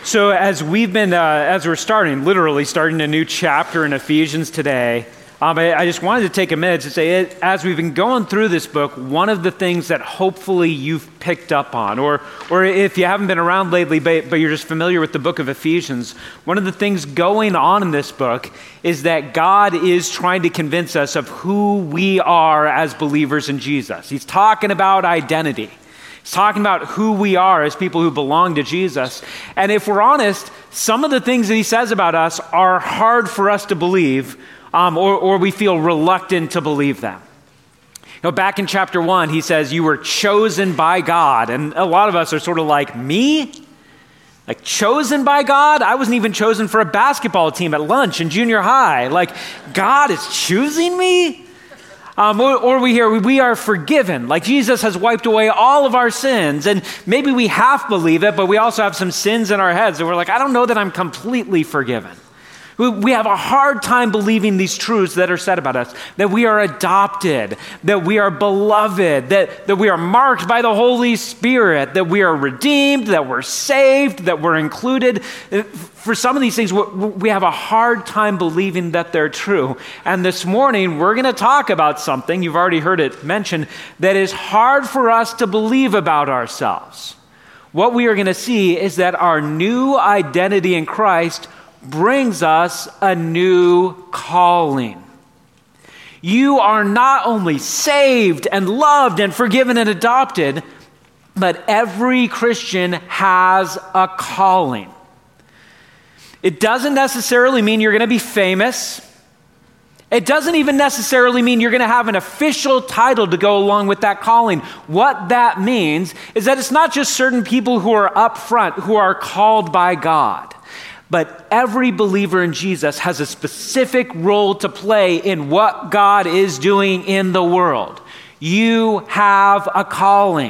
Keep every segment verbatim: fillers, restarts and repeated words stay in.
So as we've been, uh, as we're starting, literally starting a new chapter in Ephesians today, um, I, I just wanted to take a minute to say, it, as we've been going through this book, one of the things that hopefully you've picked up on, or or if you haven't been around lately, but, but you're just familiar with the book of Ephesians, one of the things going on in this book is that God is trying to convince us of who we are as believers in Jesus. He's talking about identity. He's talking about who we are as people who belong to Jesus. And if we're honest, some of the things that he says about us are hard for us to believe, um, or, or we feel reluctant to believe them. You know, back in chapter one, he says, you were chosen by God. And a lot of us are sort of like, me? Like, chosen by God? I wasn't even chosen for a basketball team at lunch in junior high. Like, God is choosing me? Um, or, or we hear we are forgiven, like Jesus has wiped away all of our sins. And maybe we half believe it, but we also have some sins in our heads. And we're like, I don't know that I'm completely forgiven. We, we have a hard time believing these truths that are said about us, that we are adopted, that we are beloved, that, that we are marked by the Holy Spirit, that we are redeemed, that we're saved, that we're included. For some of these things, we have a hard time believing that they're true. And this morning, we're going to talk about something, you've already heard it mentioned, that is hard for us to believe about ourselves. What we are going to see is that our new identity in Christ brings us a new calling. You are not only saved and loved and forgiven and adopted, but every Christian has a calling. It doesn't necessarily mean you're going to be famous. It doesn't even necessarily mean you're going to have an official title to go along with that calling. What that means is that it's not just certain people who are up front who are called by God, but every believer in Jesus has a specific role to play in what God is doing in the world. You have a calling.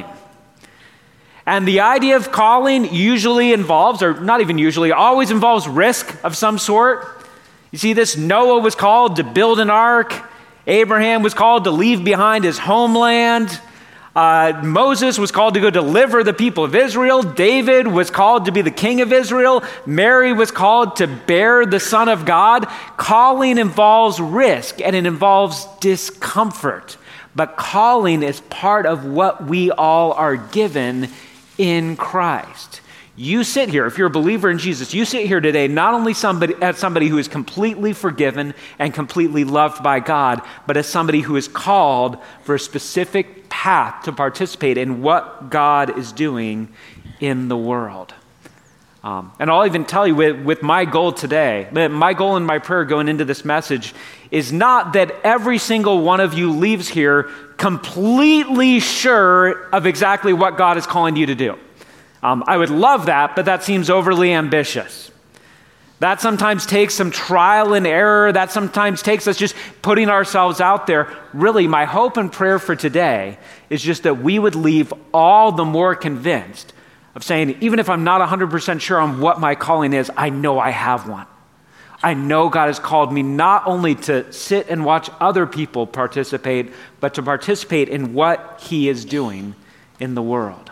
And the idea of calling usually involves, or not even usually, always involves risk of some sort. You see this, Noah was called to build an ark. Abraham was called to leave behind his homeland. Uh, Moses was called to go deliver the people of Israel. David was called to be the king of Israel. Mary was called to bear the Son of God. Calling involves risk and it involves discomfort. But calling is part of what we all are given in Christ. You sit here, if you're a believer in Jesus, you sit here today not only somebody, as somebody who is completely forgiven and completely loved by God, but as somebody who is called for a specific path to participate in what God is doing in the world. Um, and I'll even tell you with, with my goal today, my goal in my prayer going into this message is not that every single one of you leaves here completely sure of exactly what God is calling you to do. Um, I would love that, but that seems overly ambitious. That sometimes takes some trial and error. That sometimes takes us just putting ourselves out there. Really, my hope and prayer for today is just that we would leave all the more convinced of saying, even if I'm not one hundred percent sure on what my calling is, I know I have one. I know God has called me not only to sit and watch other people participate, but to participate in what he is doing in the world.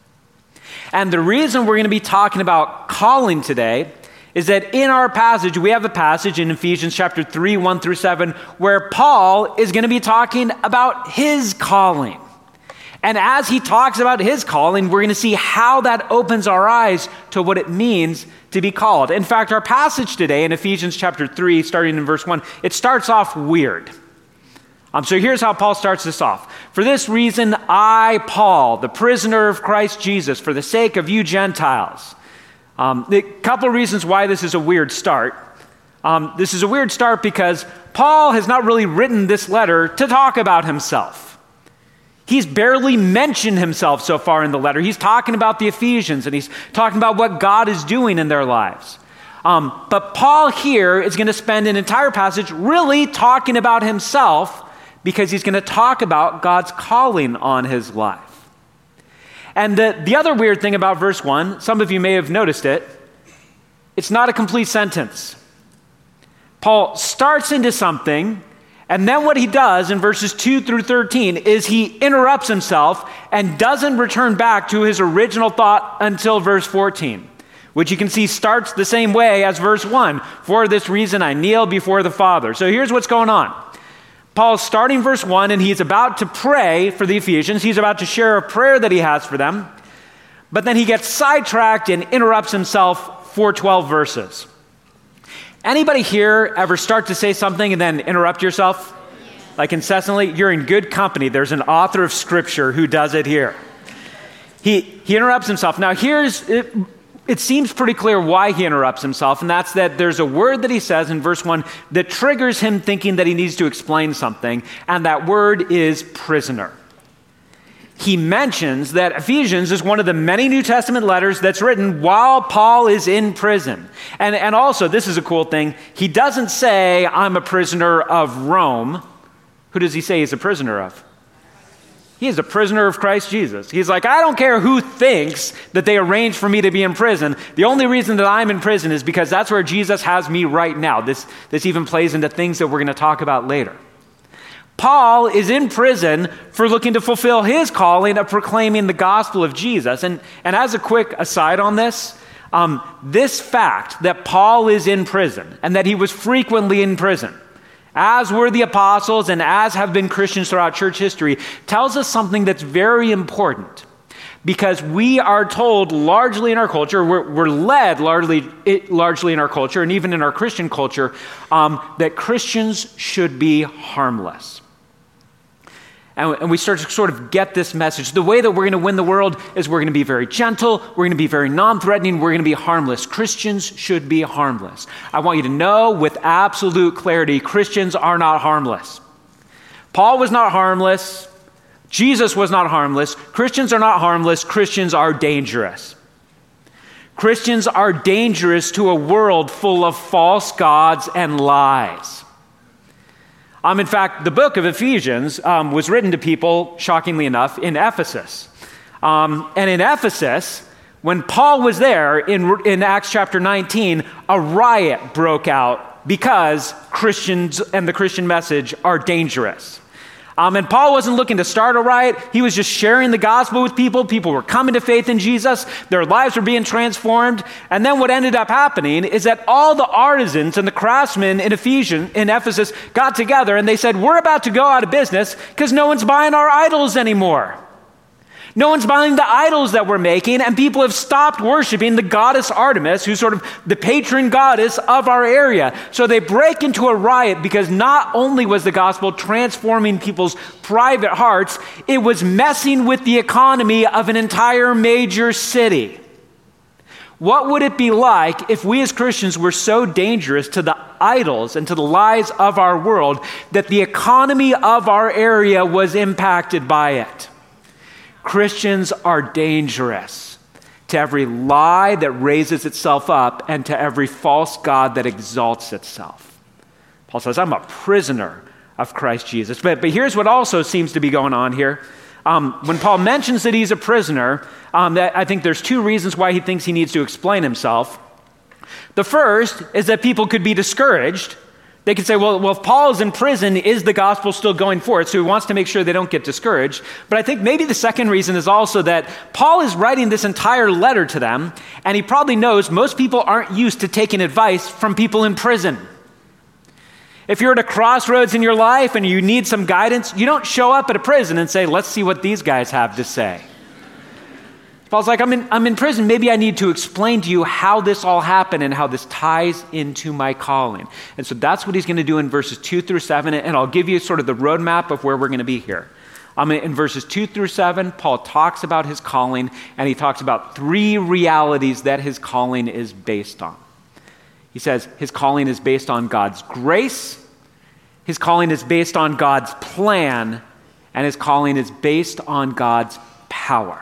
And the reason we're going to be talking about calling today is that in our passage, we have a passage in Ephesians chapter three, one through seven, where Paul is going to be talking about his calling. And as he talks about his calling, we're going to see how that opens our eyes to what it means to be called. In fact, our passage today in Ephesians chapter three, starting in verse one, it starts off weird. Um, so here's how Paul starts this off. For this reason, I, Paul, the prisoner of Christ Jesus, for the sake of you Gentiles. Um, a couple of reasons why this is a weird start. Um, this is a weird start because Paul has not really written this letter to talk about himself. He's barely mentioned himself so far in the letter. He's talking about the Ephesians and he's talking about what God is doing in their lives. Um, but Paul here is going to spend an entire passage really talking about himself because he's going to talk about God's calling on his life. And the, the other weird thing about verse one, some of you may have noticed it, it's not a complete sentence. Paul starts into something, and then what he does in verses two through thirteen is he interrupts himself and doesn't return back to his original thought until verse fourteen. which you can see starts the same way as verse one. For this reason I kneel before the Father. So here's what's going on. Paul's starting verse one, and he's about to pray for the Ephesians. He's about to share a prayer that he has for them. But then he gets sidetracked and interrupts himself for twelve verses. Anybody here ever start to say something and then interrupt yourself? Like incessantly? You're in good company. There's an author of Scripture who does it here. He, he interrupts himself. Now here's, it, it seems pretty clear why he interrupts himself, and that's that there's a word that he says in verse one that triggers him thinking that he needs to explain something, and that word is prisoner. He mentions that Ephesians is one of the many New Testament letters that's written while Paul is in prison. And, and also, this is a cool thing, he doesn't say, I'm a prisoner of Rome. Who does he say he's a prisoner of? He is a prisoner of Christ Jesus. He's like, I don't care who thinks that they arranged for me to be in prison. The only reason that I'm in prison is because that's where Jesus has me right now. This, this even plays into things that we're going to talk about later. Paul is in prison for looking to fulfill his calling of proclaiming the gospel of Jesus. And, and as a quick aside on this, um, this fact that Paul is in prison and that he was frequently in prison, as were the apostles and as have been Christians throughout church history, tells us something that's very important. Because we are told largely in our culture, we're, we're led largely, largely in our culture and even in our Christian culture, um, that Christians should be harmless. And we start to sort of get this message. The way that we're going to win the world is we're going to be very gentle, we're going to be very non-threatening, we're going to be harmless. Christians should be harmless. I want you to know with absolute clarity, Christians are not harmless. Paul was not harmless. Jesus was not harmless. Christians are not harmless. Christians are dangerous. Christians are dangerous to a world full of false gods and lies. Um, in fact, the book of Ephesians um, was written to people, shockingly enough, in Ephesus. Um, and in Ephesus, when Paul was there in, in Acts chapter nineteen, a riot broke out because Christians and the Christian message are dangerous. Um, and Paul wasn't looking to start a riot. He was just sharing the gospel with people. People were coming to faith in Jesus. Their lives were being transformed. And then what ended up happening is that all the artisans and the craftsmen in Ephesians, in Ephesus got together and they said, we're about to go out of business because no one's buying our idols anymore. No one's buying the idols that we're making, and people have stopped worshiping the goddess Artemis, who's sort of the patron goddess of our area. So they break into a riot because not only was the gospel transforming people's private hearts, it was messing with the economy of an entire major city. What would it be like if we as Christians were so dangerous to the idols and to the lies of our world that the economy of our area was impacted by it? Christians are dangerous to every lie that raises itself up and to every false god that exalts itself. Paul says, I'm a prisoner of Christ Jesus. But, but here's what also seems to be going on here. Um, when Paul mentions that he's a prisoner, um, that I think there's two reasons why he thinks he needs to explain himself. The first is that people could be discouraged. They could say, well, well, if Paul is in prison, is the gospel still going forth? So he wants to make sure they don't get discouraged. But I think maybe the second reason is also that Paul is writing this entire letter to them, and he probably knows most people aren't used to taking advice from people in prison. If you're at a crossroads in your life and you need some guidance, you don't show up at a prison and say, let's see what these guys have to say. Paul's like, I'm in, I'm in prison. Maybe I need to explain to you how this all happened and how this ties into my calling. And so that's what he's going to do in verses two through seven. And I'll give you sort of the roadmap of where we're going to be here. Um, in verses two through seven, Paul talks about his calling, and he talks about three realities that his calling is based on. He says his calling is based on God's grace, his calling is based on God's plan, and his calling is based on God's power.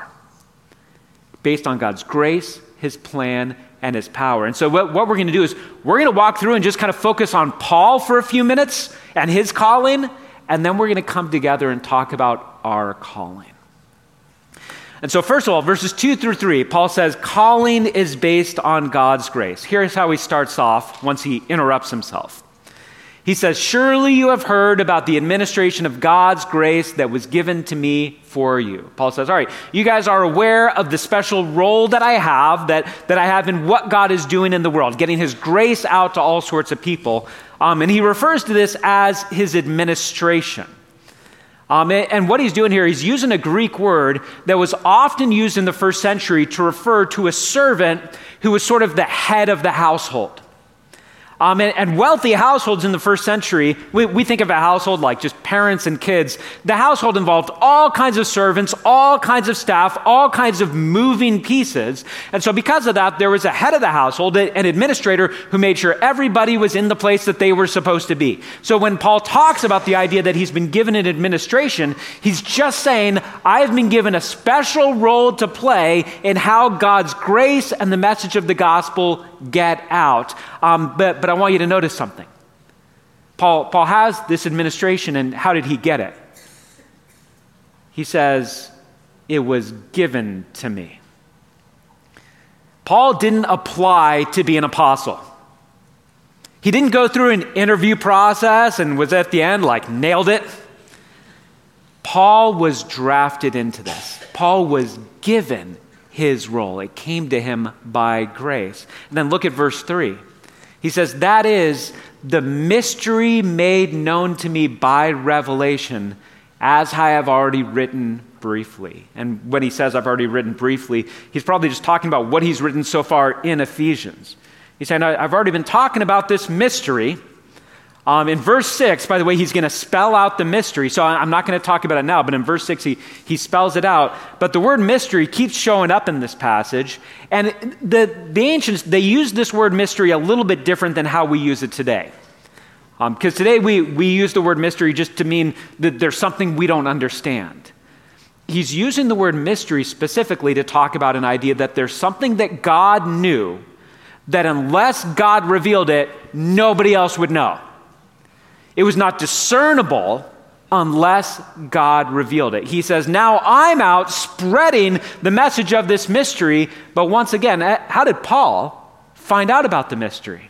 Based on God's grace, his plan, and his power. And so what, what we're going to do is we're going to walk through and just kind of focus on Paul for a few minutes and his calling, and then we're going to come together and talk about our calling. And so first of all, verses two through three, Paul says calling is based on God's grace. Here's how he starts off once he interrupts himself. He says, surely you have heard about the administration of God's grace that was given to me for you. Paul says, all right, you guys are aware of the special role that I have, that, that I have in what God is doing in the world, getting his grace out to all sorts of people. Um, and he refers to this as his administration. Um, and what he's doing here, he's using a Greek word that was often used in the first century to refer to a servant who was sort of the head of the household. Um, and, and wealthy households in the first century, we, we think of a household like just parents and kids. The household involved all kinds of servants, all kinds of staff, all kinds of moving pieces. And so because of that, there was a head of the household, an administrator who made sure everybody was in the place that they were supposed to be. So when Paul talks about the idea that he's been given an administration, he's just saying, I've been given a special role to play in how God's grace and the message of the gospel get out. Um, but, but I want you to notice something. Paul, Paul has this administration, and how did he get it? He says, it was given to me. Paul didn't apply to be an apostle. He didn't go through an interview process and was at the end like, nailed it. Paul was drafted into this. Paul was given his role. It came to him by grace. And then look at verse three. He says, that is the mystery made known to me by revelation, as I have already written briefly. And when he says I've already written briefly, he's probably just talking about what he's written so far in Ephesians. He's saying, I've already been talking about this mystery. Um, in verse six, by the way, he's going to spell out the mystery. So I'm not going to talk about it now, but in verse six, he, he spells it out. But the word mystery keeps showing up in this passage. And the, the ancients, they used this word mystery a little bit different than how we use it today. Because um, today we, we use the word mystery just to mean that there's something we don't understand. He's using the word mystery specifically to talk about an idea that there's something that God knew that unless God revealed it, nobody else would know. It was not discernible unless God revealed it. He says, now I'm out spreading the message of this mystery. But once again, how did Paul find out about the mystery?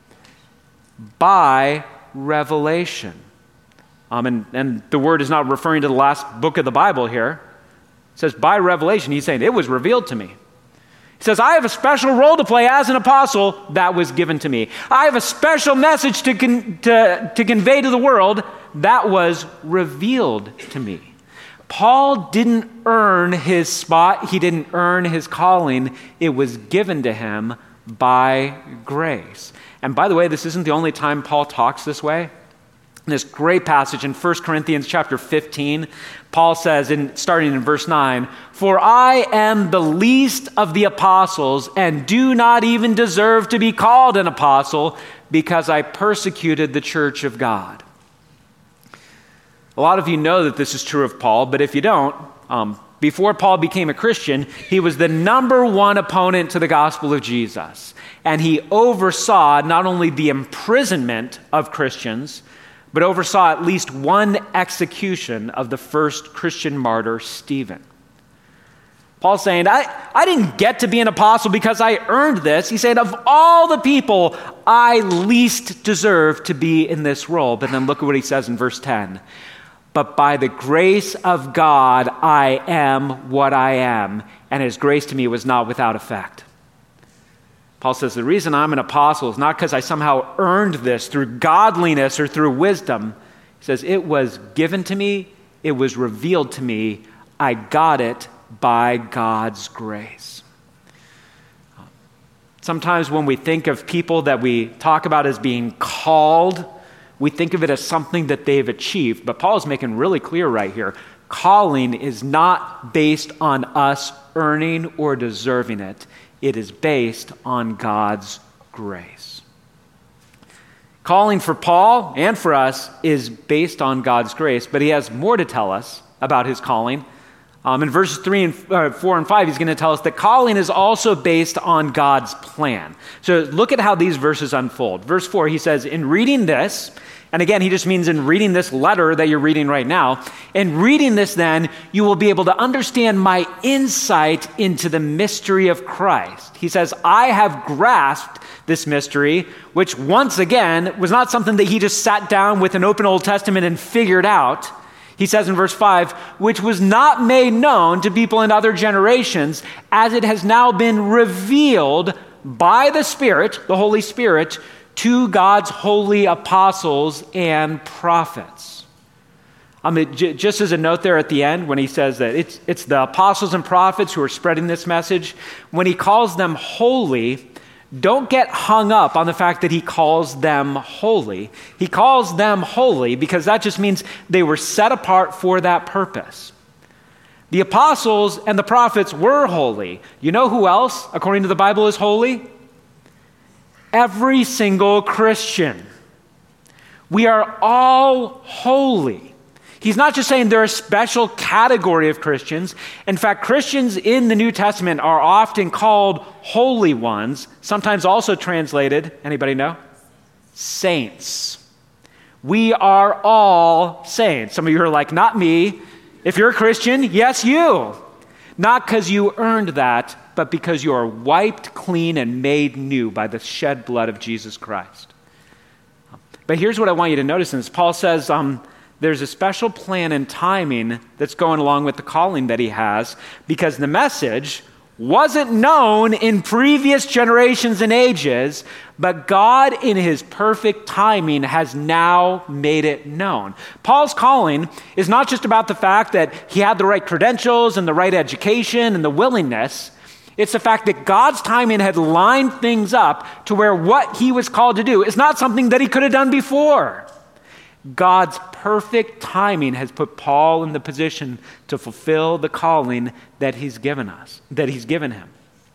By revelation. Um, and, and the word is not referring to the last book of the Bible here. It says by revelation. He's saying it was revealed to me. He says, I have a special role to play as an apostle that was given to me. I have a special message to, con- to, to convey to the world that was revealed to me. Paul didn't earn his spot. He didn't earn his calling. It was given to him by grace. And by the way, this isn't the only time Paul talks this way. In this great passage in First Corinthians chapter fifteen, Paul says, in, starting in verse nine, for I am the least of the apostles and do not even deserve to be called an apostle because I persecuted the church of God. A lot of you know that this is true of Paul, but if you don't, um, before Paul became a Christian, he was the number one opponent to the gospel of Jesus. And he oversaw not only the imprisonment of Christians, but oversaw at least one execution of the first Christian martyr, Stephen. Paul's saying, I, I didn't get to be an apostle because I earned this. He said, of all the people, I least deserve to be in this role. But then look at what he says in verse ten. But by the grace of God, I am what I am, and his grace to me was not without effect. Paul says, the reason I'm an apostle is not because I somehow earned this through godliness or through wisdom. He says, it was given to me, it was revealed to me, I got it by God's grace. Sometimes when we think of people that we talk about as being called, we think of it as something that they've achieved. But Paul is making really clear right here, calling is not based on us earning or deserving it. It is based on God's grace. Calling for Paul and for us is based on God's grace, but he has more to tell us about his calling. Um, in verses three and uh, four and five, he's going to tell us that calling is also based on God's plan. So look at how these verses unfold. Verse four, he says, in reading this, and again, he just means in reading this letter that you're reading right now, in reading this then, you will be able to understand my insight into the mystery of Christ. He says, I have grasped this mystery, which once again was not something that he just sat down with an open Old Testament and figured out. He says in verse five, which was not made known to people in other generations, as it has now been revealed by the Spirit, the Holy Spirit, to God's holy apostles and prophets. I mean, j- just as a note there at the end, when he says that it's, it's the apostles and prophets who are spreading this message, when he calls them holy, don't get hung up on the fact that he calls them holy. He calls them holy because that just means they were set apart for that purpose. The apostles and the prophets were holy. You know who else, according to the Bible, is holy? Every single Christian. We are all holy. He's not just saying they're a special category of Christians. In fact, Christians in the New Testament are often called holy ones, sometimes also translated, anybody know? Saints. We are all saints. Some of you are like, not me. If you're a Christian, yes, you. Not because you earned that, but because you are wiped clean and made new by the shed blood of Jesus Christ. But here's what I want you to notice in this. Paul says, um, there's a special plan and timing that's going along with the calling that he has, because the message wasn't known in previous generations and ages, but God in his perfect timing has now made it known. Paul's calling is not just about the fact that he had the right credentials and the right education and the willingness. It's the fact that God's timing had lined things up to where what he was called to do is not something that he could have done before. God's perfect timing has put Paul in the position to fulfill the calling that he's given us, that he's given him.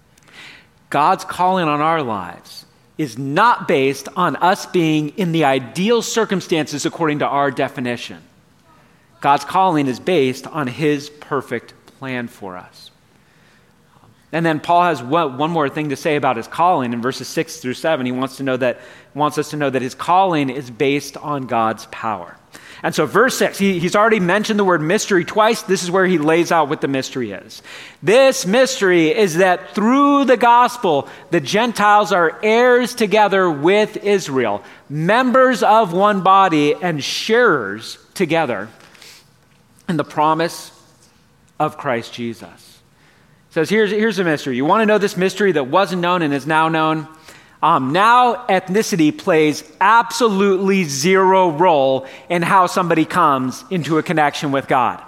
God's calling on our lives is not based on us being in the ideal circumstances according to our definition. God's calling is based on his perfect plan for us. And then Paul has one more thing to say about his calling in verses six through seven. He wants to know that wants us to know that his calling is based on God's power. And so verse six, he, he's already mentioned the word mystery twice. This is where he lays out what the mystery is. This mystery is that through the gospel, the Gentiles are heirs together with Israel, members of one body and sharers together in the promise of Christ Jesus. So here's, here's the mystery. You want to know this mystery that wasn't known and is now known? Um, now ethnicity plays absolutely zero role in how somebody comes into a connection with God.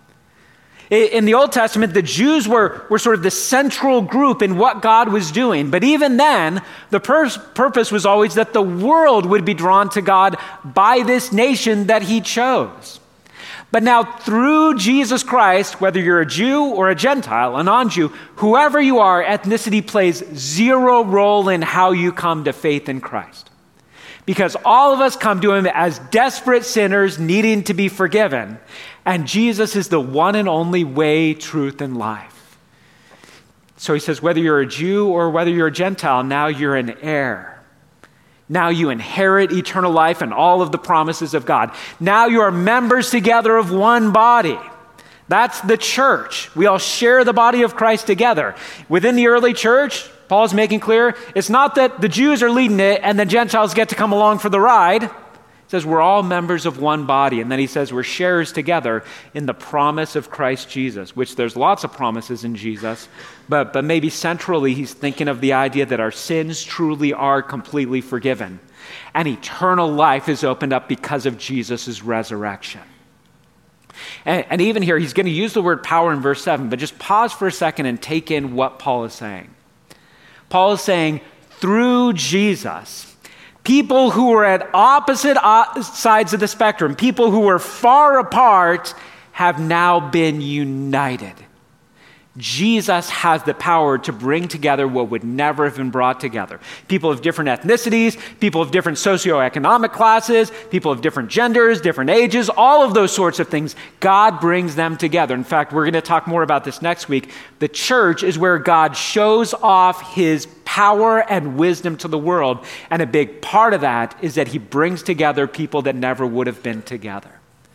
In the Old Testament, the Jews were, were sort of the central group in what God was doing. But even then, the pur- purpose was always that the world would be drawn to God by this nation that he chose. But now through Jesus Christ, whether you're a Jew or a Gentile, a non-Jew, whoever you are, ethnicity plays zero role in how you come to faith in Christ. Because all of us come to him as desperate sinners needing to be forgiven. And Jesus is the one and only way, truth, and life. So he says, whether you're a Jew or whether you're a Gentile, now you're an heir. Now you inherit eternal life and all of the promises of God. Now you are members together of one body. That's the church. We all share the body of Christ together. Within the early church, Paul's making clear, it's not that the Jews are leading it and the Gentiles get to come along for the ride. He says we're all members of one body. And then he says we're sharers together in the promise of Christ Jesus, which there's lots of promises in Jesus. But, but maybe centrally, he's thinking of the idea that our sins truly are completely forgiven. And eternal life is opened up because of Jesus' resurrection. And, and even here, he's going to use the word power in verse seven, but just pause for a second and take in what Paul is saying. Paul is saying, through Jesus, people who were at opposite sides of the spectrum, people who were far apart, have now been united. Jesus has the power to bring together what would never have been brought together. People of different ethnicities, people of different socioeconomic classes, people of different genders, different ages, all of those sorts of things, God brings them together. In fact, we're going to talk more about this next week. The church is where God shows off his power and wisdom to the world. And a big part of that is that he brings together people that never would have been together.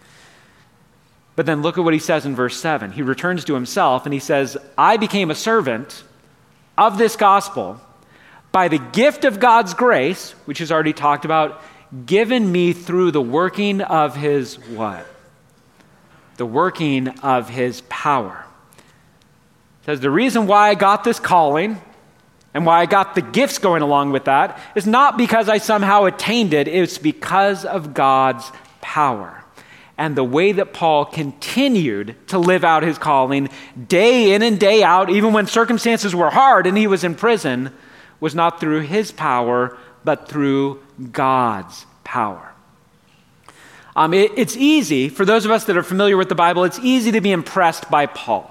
But then look at what he says in verse seven. He returns to himself and he says, I became a servant of this gospel by the gift of God's grace, which is already talked about, given me through the working of his what? The working of his power. It says the reason why I got this calling and why I got the gifts going along with that is not because I somehow attained it, it's because of God's power. And the way that Paul continued to live out his calling day in and day out, even when circumstances were hard and he was in prison, was not through his power, but through God's power. Um, it, it's easy, for those of us that are familiar with the Bible, it's easy to be impressed by Paul.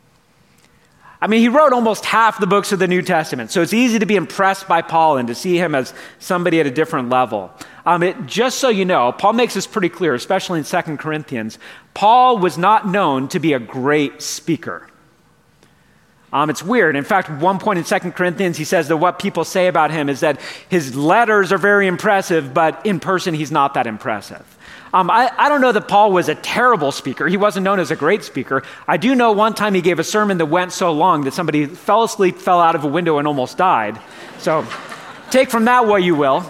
I mean, he wrote almost half the books of the New Testament, so it's easy to be impressed by Paul and to see him as somebody at a different level. Um, it, just so you know, Paul makes this pretty clear, especially in Second Corinthians. Paul was not known to be a great speaker. Um, it's weird. In fact, at one point in Second Corinthians, he says that what people say about him is that his letters are very impressive, but in person, he's not that impressive. Um, I, I don't know that Paul was a terrible speaker. He wasn't known as a great speaker. I do know one time he gave a sermon that went so long that somebody fell asleep, fell out of a window, and almost died. So take from that what you will.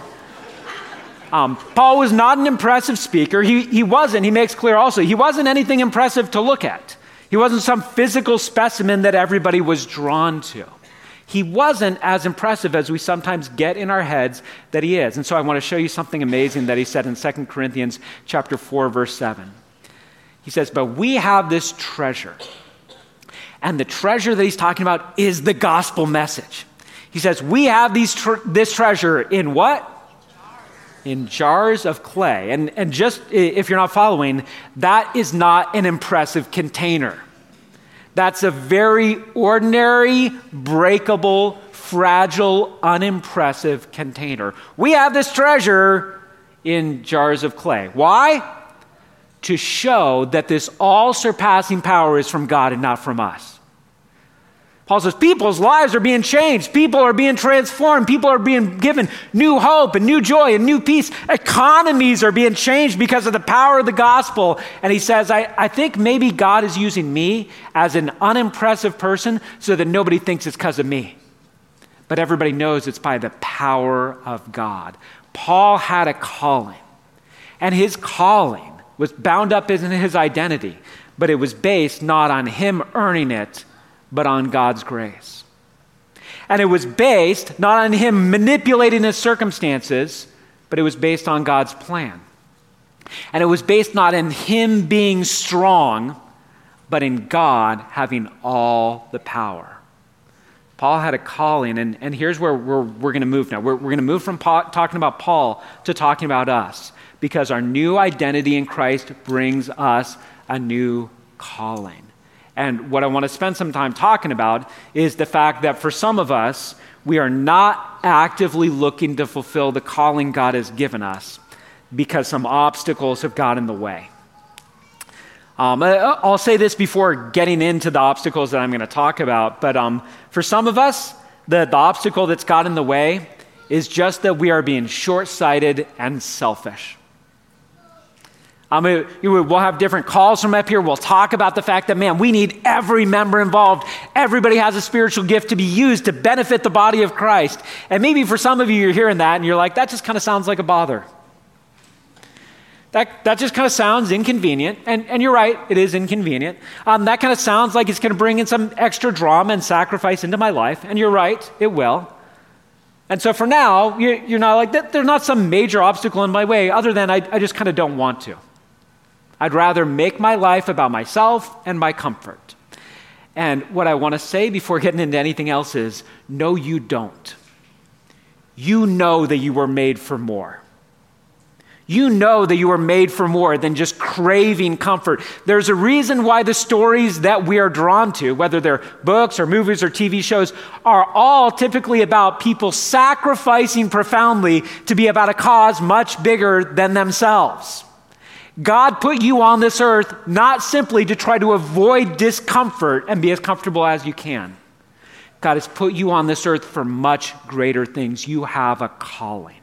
Um, Paul was not an impressive speaker. He, he wasn't, he makes clear also, he wasn't anything impressive to look at. He wasn't some physical specimen that everybody was drawn to. He wasn't as impressive as we sometimes get in our heads that he is. And so I want to show you something amazing that he said in Second Corinthians chapter four, verse seven. He says, but we have this treasure. And the treasure that he's talking about is the gospel message. He says, we have these tr- this treasure in what? In jars of clay. And, and just if you're not following, that is not an impressive container. That's a very ordinary, breakable, fragile, unimpressive container. We have this treasure in jars of clay. Why? To show that this all-surpassing power is from God and not from us. Paul says people's lives are being changed. People are being transformed. People are being given new hope and new joy and new peace. Economies are being changed because of the power of the gospel. And he says, I, I think maybe God is using me as an unimpressive person so that nobody thinks it's because of me. But everybody knows it's by the power of God. Paul had a calling. And his calling was bound up in his identity. But it was based not on him earning it, but on God's grace. And it was based not on him manipulating his circumstances, but it was based on God's plan. And it was based not in him being strong, but in God having all the power. Paul had a calling, and, and here's where we're, we're going to move now. We're, we're going to move from Paul, talking about Paul to talking about us, because our new identity in Christ brings us a new calling. And what I want to spend some time talking about is the fact that for some of us, we are not actively looking to fulfill the calling God has given us because some obstacles have got in the way. Um, I'll say this before getting into the obstacles that I'm going to talk about, but um, for some of us, the, the obstacle that's got in the way is just that we are being short-sighted and selfish. I mean, we'll have different calls from up here. We'll talk about the fact that, man, we need every member involved. Everybody has a spiritual gift to be used to benefit the body of Christ. And maybe for some of you, you're hearing that and you're like, that just kind of sounds like a bother. That that just kind of sounds inconvenient. And, and you're right, it is inconvenient. Um, that kind of sounds like it's going to bring in some extra drama and sacrifice into my life. And you're right, it will. And so for now, you're, you're not like, there's not some major obstacle in my way other than I, I just kind of don't want to. I'd rather make my life about myself and my comfort. And what I want to say before getting into anything else is, no, you don't. You know that you were made for more. You know that you are made for more than just craving comfort. There's a reason why the stories that we are drawn to, whether they're books or movies or T V shows, are all typically about people sacrificing profoundly to be about a cause much bigger than themselves. God put you on this earth not simply to try to avoid discomfort and be as comfortable as you can. God has put you on this earth for much greater things. You have a calling.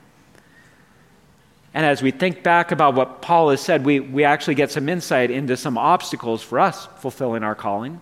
And as we think back about what Paul has said, we, we actually get some insight into some obstacles for us fulfilling our calling.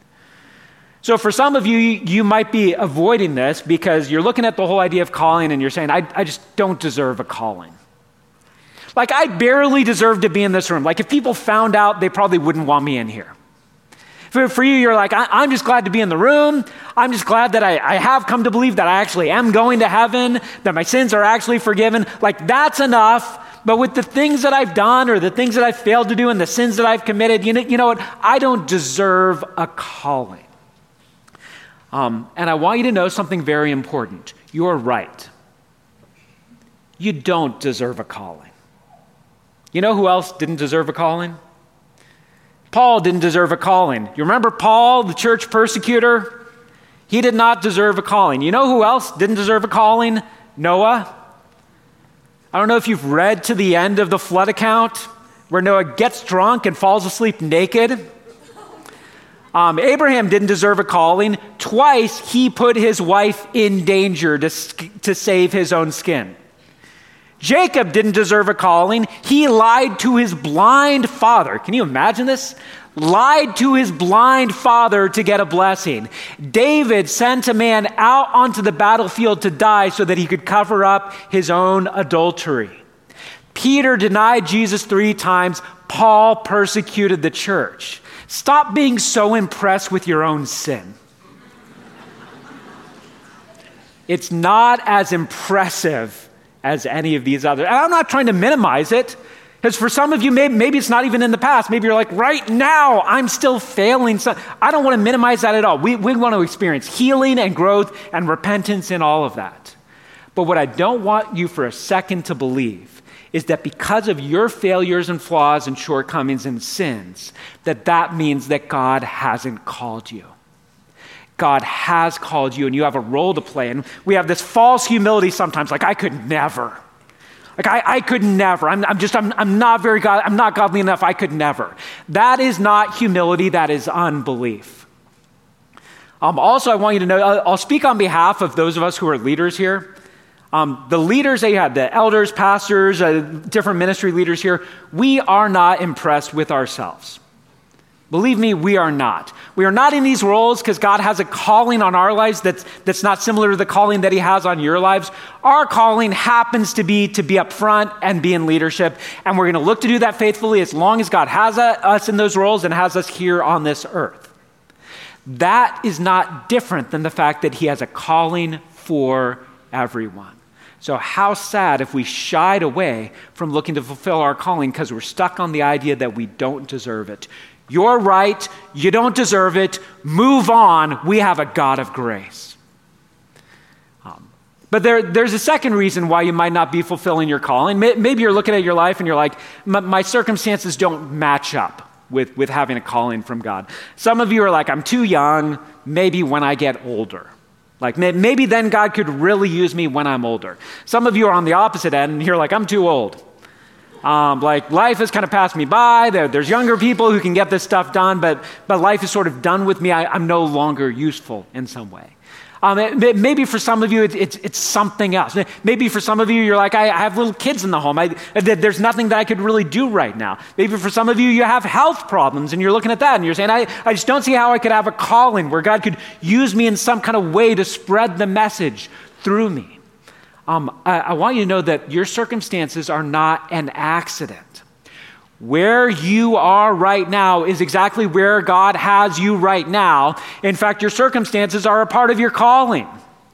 So for some of you, you might be avoiding this because you're looking at the whole idea of calling and you're saying, I, I just don't deserve a calling. Like, I barely deserve to be in this room. Like, if people found out, they probably wouldn't want me in here. For, for you, you're like, I, I'm just glad to be in the room. I'm just glad that I, I have come to believe that I actually am going to heaven, that my sins are actually forgiven. Like, that's enough. But with the things that I've done or the things that I've failed to do and the sins that I've committed, you know, you know what? I don't deserve a calling. Um, and I want you to know something very important. You're right. You don't deserve a calling. You know who else didn't deserve a calling? Paul didn't deserve a calling. You remember Paul, the church persecutor? He did not deserve a calling. You know who else didn't deserve a calling? Noah. I don't know if you've read to the end of the flood account where Noah gets drunk and falls asleep naked. Um, Abraham didn't deserve a calling. Twice he put his wife in danger to, to save his own skin. Jacob didn't deserve a calling. He lied to his blind father. Can you imagine this? Lied to his blind father to get a blessing. David sent a man out onto the battlefield to die so that he could cover up his own adultery. Peter denied Jesus three times. Paul persecuted the church. Stop being so impressed with your own sin. It's not as impressive as any of these others. And I'm not trying to minimize it, because for some of you, maybe, maybe it's not even in the past. Maybe you're like, right now, I'm still failing. So I don't want to minimize that at all. We, we want to experience healing and growth and repentance in all of that. But what I don't want you for a second to believe is that because of your failures and flaws and shortcomings and sins, that that means that God hasn't called you. God has called you and you have a role to play. And we have this false humility sometimes, like, I could never. Like, I, I could never. I'm, I'm just, I'm, I'm not very God, I'm not godly enough. I could never. That is not humility. That is unbelief. Um, also, I want you to know, I'll, I'll speak on behalf of those of us who are leaders here. Um, the leaders that you have, the elders, pastors, uh, different ministry leaders here, we are not impressed with ourselves. Believe me, we are not. We are not in these roles because God has a calling on our lives that's, that's not similar to the calling that he has on your lives. Our calling happens to be to be up front and be in leadership, and we're going to look to do that faithfully as long as God has a, us in those roles and has us here on this earth. That is not different than the fact that he has a calling for everyone. So how sad if we shied away from looking to fulfill our calling because we're stuck on the idea that we don't deserve it. You're right. You don't deserve it. Move on. We have a God of grace. Um, but there, there's a second reason why you might not be fulfilling your calling. Maybe you're looking at your life and you're like, my circumstances don't match up with, with having a calling from God. Some of you are like, I'm too young. Maybe when I get older. Like maybe then God could really use me when I'm older. Some of you are on the opposite end and you're like, I'm too old. Um, like life has kind of passed me by. There, there's younger people who can get this stuff done, but but life is sort of done with me. I, I'm no longer useful in some way. Um, it, maybe for some of you, it, it's it's something else. Maybe for some of you, you're like, I, I have little kids in the home. I, there's nothing that I could really do right now. Maybe for some of you, you have health problems, and you're looking at that, and you're saying, I, I just don't see how I could have a calling where God could use me in some kind of way to spread the message through me. Um, I, I want you to know that your circumstances are not an accident. Where you are right now is exactly where God has you right now. In fact, your circumstances are a part of your calling.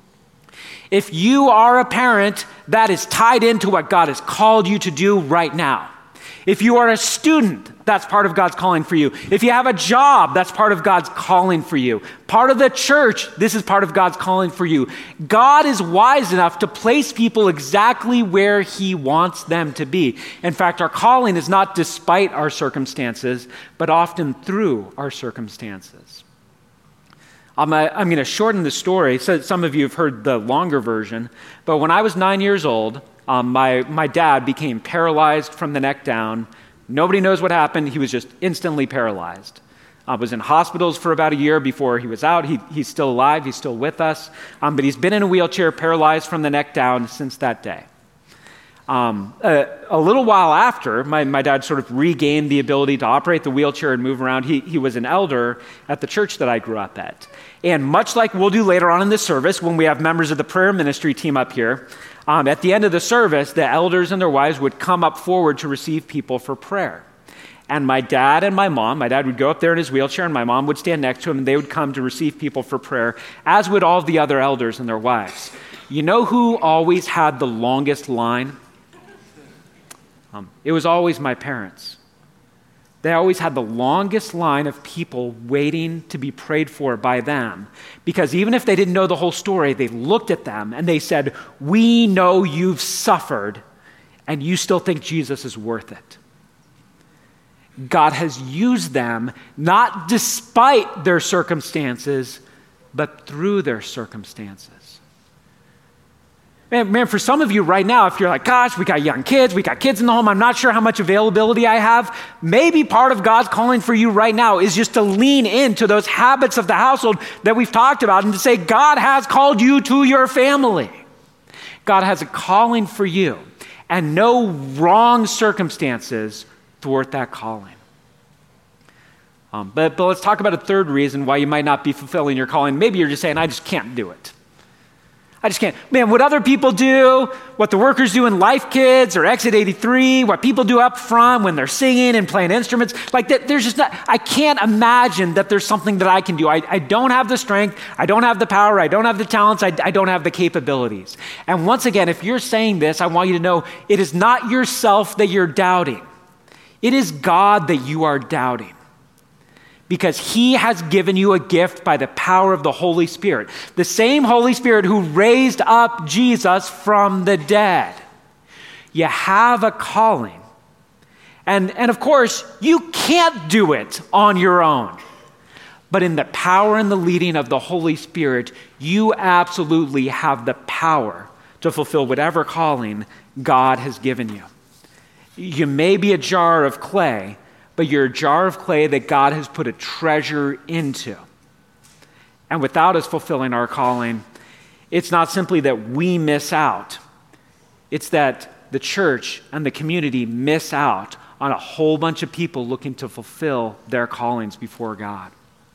If you are a parent, that is tied into what God has called you to do right now. If you are a student, that's part of God's calling for you. If you have a job, that's part of God's calling for you. Part of the church, this is part of God's calling for you. God is wise enough to place people exactly where he wants them to be. In fact, our calling is not despite our circumstances, but often through our circumstances. I'm, I'm going to shorten the story. So some of you have heard the longer version, but when I was nine years old, Um, my, my dad became paralyzed from the neck down. Nobody knows what happened. He was just instantly paralyzed. I uh, was in hospitals for about a year before he was out. He, he's still alive. He's still with us. Um, but he's been in a wheelchair, paralyzed from the neck down since that day. Um, a, a little while after, my, my dad sort of regained the ability to operate the wheelchair and move around. He, he was an elder at the church that I grew up at. And much like we'll do later on in this service, when we have members of the prayer ministry team up here, Um, at the end of the service, the elders and their wives would come up forward to receive people for prayer. And my dad and my mom, my dad would go up there in his wheelchair and my mom would stand next to him and they would come to receive people for prayer, as would all the other elders and their wives. You know who always had the longest line? Um, it was always my parents. They always had the longest line of people waiting to be prayed for by them. Because even if they didn't know the whole story, they looked at them and they said, "We know you've suffered and you still think Jesus is worth it." God has used them not despite their circumstances, but through their circumstances. Man, man, for some of you right now, if you're like, gosh, we got young kids, we got kids in the home, I'm not sure how much availability I have, maybe part of God's calling for you right now is just to lean into those habits of the household that we've talked about and to say, God has called you to your family. God has a calling for you, and no wrong circumstances thwart that calling. Um, but, but let's talk about a third reason why you might not be fulfilling your calling. Maybe you're just saying, I just can't do it. I just can't. Man, what other people do, what the workers do in Life Kids or Exit eighty-three, what people do up front when they're singing and playing instruments, like that, there's just not, I can't imagine that there's something that I can do. I, I don't have the strength, I don't have the power, I don't have the talents, I, I don't have the capabilities. And once again, if you're saying this, I want you to know it is not yourself that you're doubting. It is God that you are doubting. Because he has given you a gift by the power of the Holy Spirit. The same Holy Spirit who raised up Jesus from the dead. You have a calling. And, and of course, you can't do it on your own. But in the power and the leading of the Holy Spirit, you absolutely have the power to fulfill whatever calling God has given you. You may be a jar of clay, but you're a jar of clay that God has put a treasure into. And without us fulfilling our calling, it's not simply that we miss out. It's that the church and the community miss out on a whole bunch of people looking to fulfill their callings before God.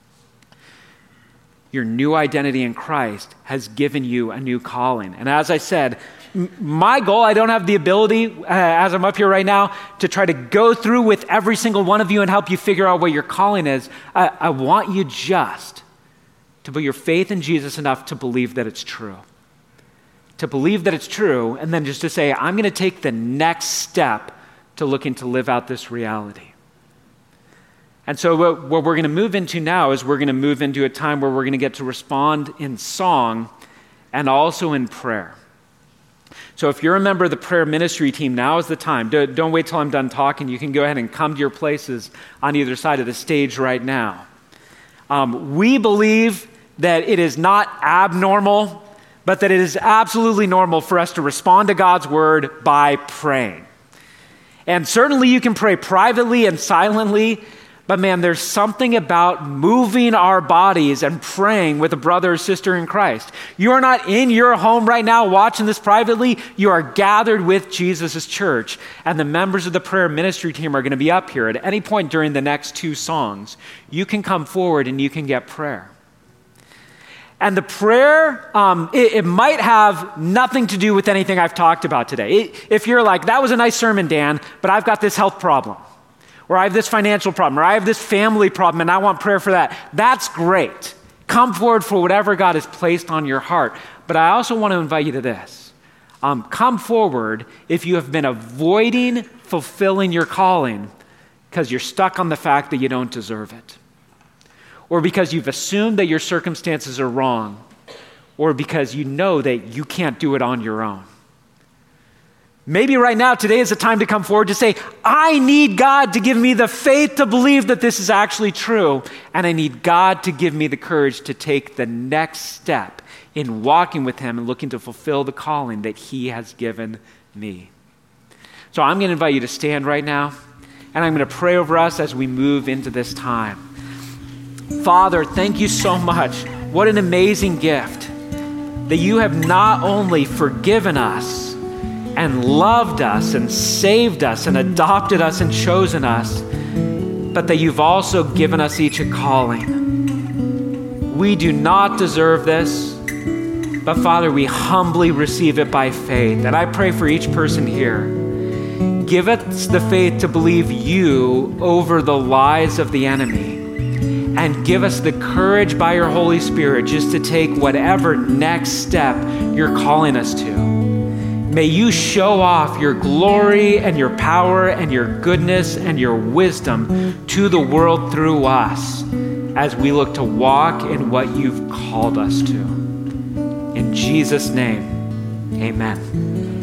Your new identity in Christ has given you a new calling. And as I said, my goal, I don't have the ability, uh, as I'm up here right now, to try to go through with every single one of you and help you figure out what your calling is. I, I want you just to put your faith in Jesus enough to believe that it's true. To believe that it's true, and then just to say, I'm going to take the next step to looking to live out this reality. And so what, what we're going to move into now is we're going to move into a time where we're going to get to respond in song and also in prayer. So if you're a member of the prayer ministry team, now is the time. Don't wait till I'm done talking. You can go ahead and come to your places on either side of the stage right now. Um, we believe that it is not abnormal, but that it is absolutely normal for us to respond to God's word by praying. And certainly you can pray privately and silently, but man, there's something about moving our bodies and praying with a brother or sister in Christ. You are not in your home right now watching this privately. You are gathered with Jesus' church, and the members of the prayer ministry team are going to be up here at any point during the next two songs. You can come forward and you can get prayer. And the prayer, um, it, it might have nothing to do with anything I've talked about today. It, if you're like, that was a nice sermon, Dan, but I've got this health problem, or I have this financial problem, or I have this family problem, and I want prayer for that. That's great. Come forward for whatever God has placed on your heart. But I also want to invite you to this. Um, come forward if you have been avoiding fulfilling your calling because you're stuck on the fact that you don't deserve it, or because you've assumed that your circumstances are wrong, or because you know that you can't do it on your own. Maybe right now, today is the time to come forward to say, I need God to give me the faith to believe that this is actually true, and I need God to give me the courage to take the next step in walking with him and looking to fulfill the calling that he has given me. So I'm going to invite you to stand right now, and I'm going to pray over us as we move into this time. Father, thank you so much. What an amazing gift that you have not only forgiven us and loved us and saved us and adopted us and chosen us, but that you've also given us each a calling. We do not deserve this, but Father, we humbly receive it by faith. And I pray for each person here. Give us the faith to believe you over the lies of the enemy. And give us the courage by your Holy Spirit just to take whatever next step you're calling us to. May you show off your glory and your power and your goodness and your wisdom to the world through us as we look to walk in what you've called us to. In Jesus' name, amen.